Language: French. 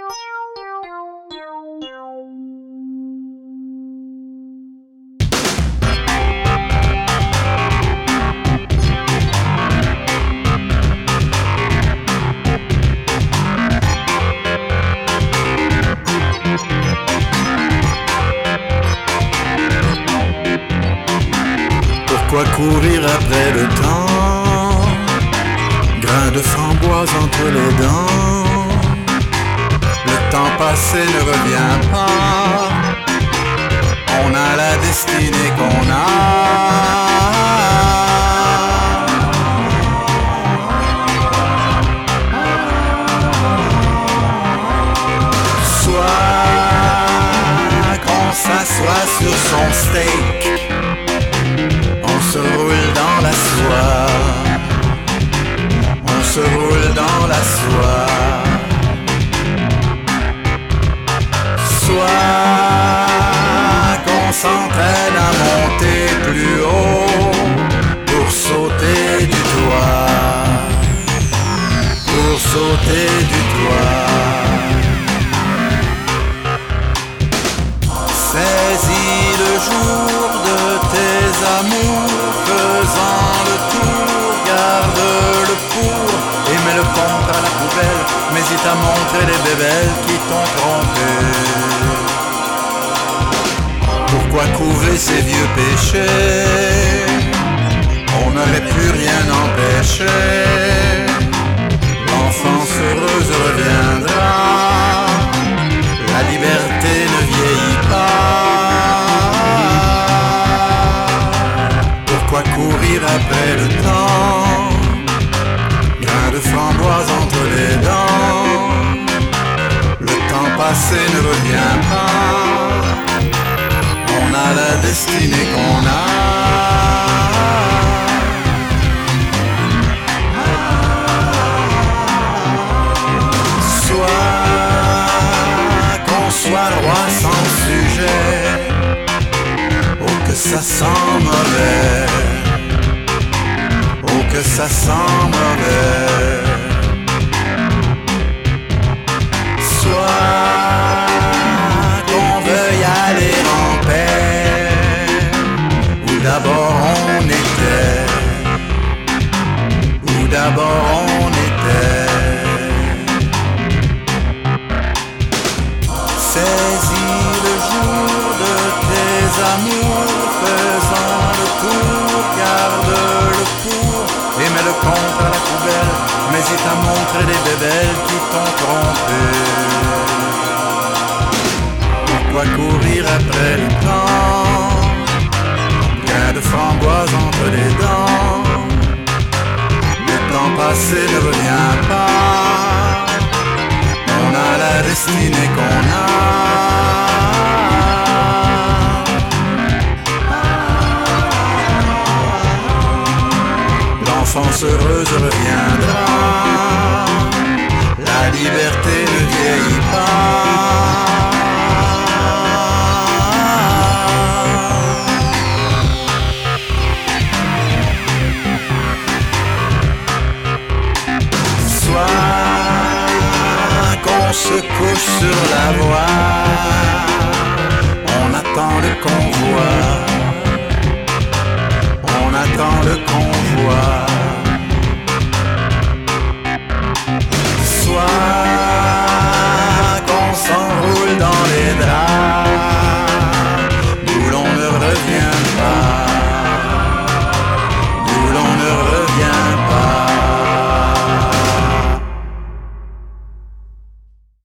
Pourquoi courir après le temps? Grain de framboise entre les dents. Le temps passé ne revient pas. On a la destinée qu'on a. Soit qu'on s'assoit sur son steak, on se roule dans la soie, on se roule dans la soie. Soit qu'on s'entraîne à monter plus haut pour sauter du toit, pour sauter du toit. Saisis le jour de tes amours, faisant le tour, garde le pour et mets le compte à la poubelle, mais il t'a montré les bébelles qui t'ont trompé. Pourquoi couvrir ces vieux péchés? On n'aurait plus rien empêché. L'enfance heureuse reviendra. La liberté ne vieillit pas. Pourquoi courir après le temps? Grain de framboise entre les dents. Le temps passé ne revient pas. On a la destinée qu'on a. Soit roi sans sujet, oh que ça sent mauvais, oh que ça sent mauvais. Soit qu'on veuille aller en paix, où d'abord on était, où d'abord on était. Saisis le jour de tes amours, faisant le tour, garde le pour et mets le compte à la poubelle, mais il t'a montré des bébelles qui t'ont trompé. Pourquoi courir après le temps? Grain de framboise entre les dents. Le temps passé ne revient pas. On a la destinée qu'on a. L'enfance heureuse reviendra. La liberté ne vieillit pas. Se couche sur la voie, on attend le convoi, on attend le convoi. Soit